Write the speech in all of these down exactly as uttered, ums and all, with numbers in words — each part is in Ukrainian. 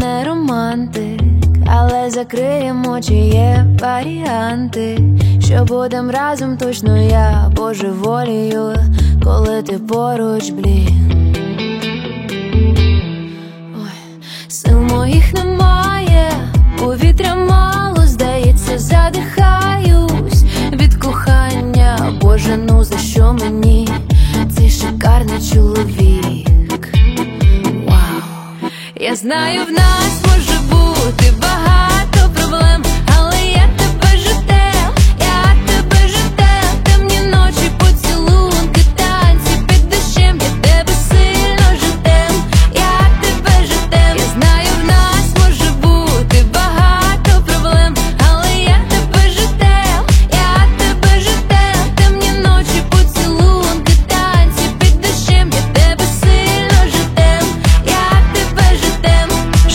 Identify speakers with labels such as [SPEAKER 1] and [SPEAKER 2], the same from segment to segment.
[SPEAKER 1] не романтик, але закриємо очі, є варіанти, що будем разом точно, я божеволію, коли ти поруч, блін. Ой, сил моїх немає, повітря мало, здається, задихаюсь від кохання. Боже, ну за що мені цей шикарний чоловік? Вау. Я знаю, в нас може бути багато проблем, але я тебе ждем, я тебе ждем. Темні ночі, поцілунки, танці під дощем, я тебе сильно ждем, я тебе ждем. Я знаю, в нас може бути багато проблем, але я тебе ждем, я тебе ждем. Темні ночі, поцілунки, танці під дощем, я тебе сильно ждем, я тебе ждем.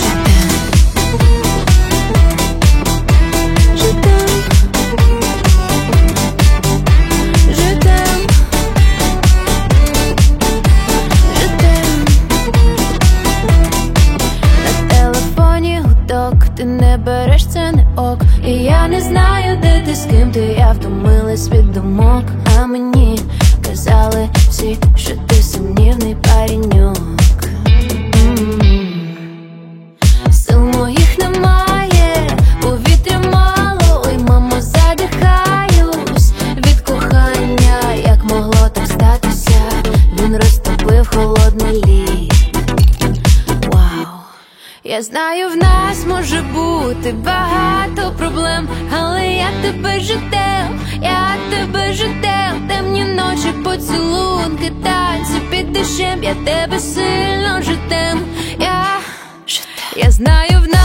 [SPEAKER 1] Ти не береш, це не ок. І я не знаю, де ти, з ким ти, я втомилась від думок. А мені казали всі, що ти сумнівний пареньок. М-м-м. Сил моїх немає, повітря мало, ой, мамо, задихаюсь від кохання. Як могло так статися, він розтопив холодний лід. Я знаю, в нас може бути багато проблем, але я тебе ждем, я тебе ждем. Темні ночі, поцілунки, танці під дощем, я тебе сильно ждем, я, я знаю, в нас